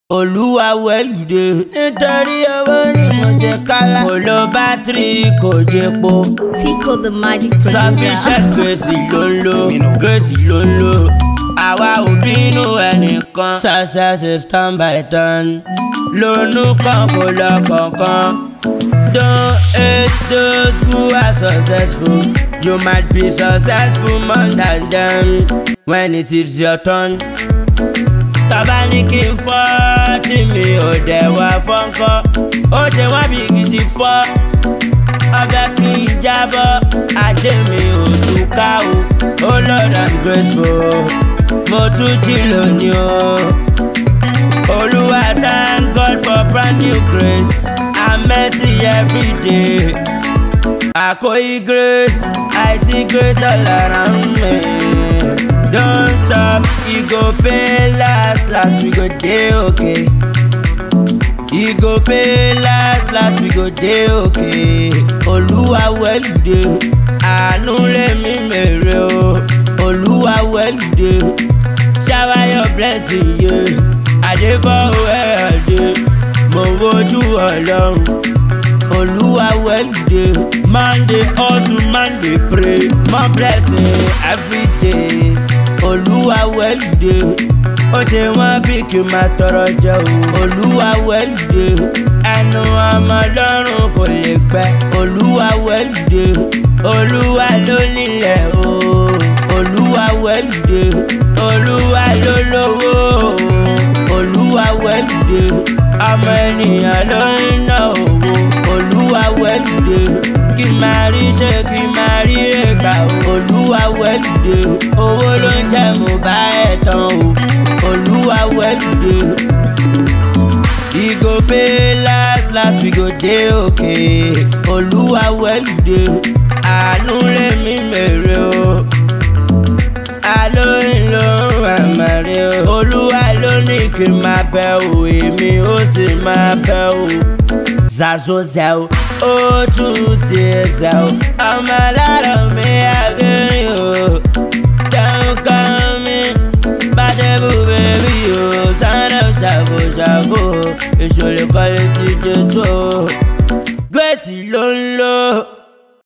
Olúwa where you dey? Nítorí owó ni mo ṣe kálá. Kò lo bátìrì kò jẹpo. Tico the magic producer. Sufficient Grace ló ń lò. Grace ló ń lò. Àwa ò bínú ẹnìkan. Success is turn by turn. Lónú kan kò lọ kankan. Don't hate those who are successful. You might be successful more than them when it is your turn. Tọ́ba ní kí n fọ́ tí mi ò dẹ̀ wá fọ́nkọ́. Ó ṣe wá bí gidi fọ́. Ọbẹ̀ kí n jábọ́. Ajé mi ò túká o. Oh Lord, I'm grateful. Mo tún jí lónìí o. Olúwa thank God for brand new grace and mercy every day. Àkóyí grace, I see grace all around me. Don't stop, e go pay last we go dey okay. E go pay last we go dey okay. Olúwa where you dey? Àánú lèmi mèrè o. Olúwa where you dey? Shower your blessing, yeah. Àdébọ̀ where I dey? Mo wojú Ọlọ́run. Olúwa where you dey? Monday hustle, Monday pray. More blessing every day. Olúwa where you dey? Ó ṣe wọ́n bí kí n máa tọrọ jẹ o. Olúwa where you dey? Ẹnu ọmọ lọ́rùn kò lè gbẹ. Olúwa where you dey? Olúwa ló nílẹ̀ o. Olúwa where you dey? Olúwa ló lówó o. Olúwa where you dey? Ọmọ ènìyàn ló ń ná owó. Olúwa where you dey? Kí máa rí ṣe kí máa rí rè gbà o. Olúwa where you dey? Owó ló ń jẹ́ mo bá ẹ̀ tán o. Olúwa where you dey? E go pay last we go dey okay. Olúwa where you dey? Àánú lèmi mèrè o. Àlóyìn ló ń wà màrí o. Olúwa ló ní kí n máa bẹ o. Èmi ó sì máa bẹ o. Zazo zẹ o. Ó tún ti ẹsẹ̀ o. Ọmọ alárọ̀ mi àgẹ́rìn o. Jẹun kan mi. Bàdébù bèbí o. Sànà ṣàkóṣàkó. Èso lè kọ́lé ti Jésù o.